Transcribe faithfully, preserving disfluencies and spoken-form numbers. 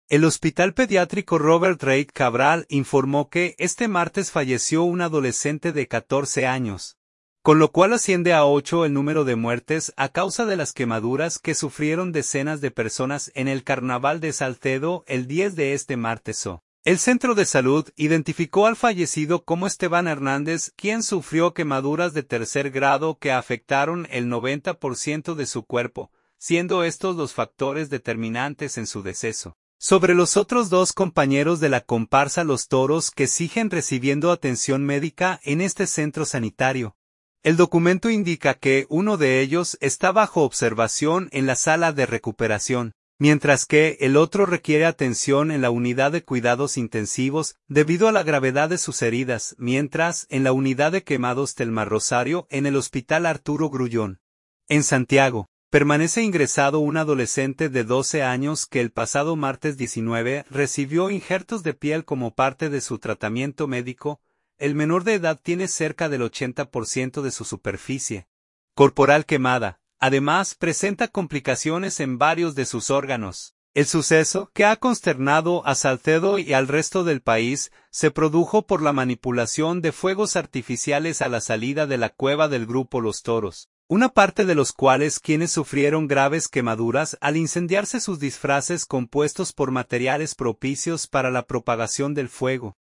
El Hospital Pediátrico Robert Reid Cabral informó que este martes falleció un adolescente de catorce años, con lo cual asciende a ocho el número de muertes a causa de las quemaduras que sufrieron decenas de personas en el Carnaval de Salcedo el diez de este martes. El centro de salud identificó al fallecido como Esteban Hernández, quien sufrió quemaduras de tercer grado que afectaron el noventa por ciento de su cuerpo, siendo estos los factores determinantes en su deceso. Sobre los otros dos compañeros de la comparsa Los Toros que siguen recibiendo atención médica en este centro sanitario, el documento indica que uno de ellos está bajo observación en la sala de recuperación, mientras que el otro requiere atención en la unidad de cuidados intensivos debido a la gravedad de sus heridas, mientras en la unidad de quemados Telma Rosario en el Hospital Arturo Grullón. En Santiago, permanece ingresado un adolescente de doce años que el pasado martes diecinueve recibió injertos de piel como parte de su tratamiento médico. El menor de edad tiene cerca del ochenta por ciento de su superficie corporal quemada. Además, presenta complicaciones en varios de sus órganos. El suceso, que ha consternado a Salcedo y al resto del país, se produjo por la manipulación de fuegos artificiales a la salida de la cueva del grupo Los Toros, una parte de los cuales quienes sufrieron graves quemaduras al incendiarse sus disfraces compuestos por materiales propicios para la propagación del fuego.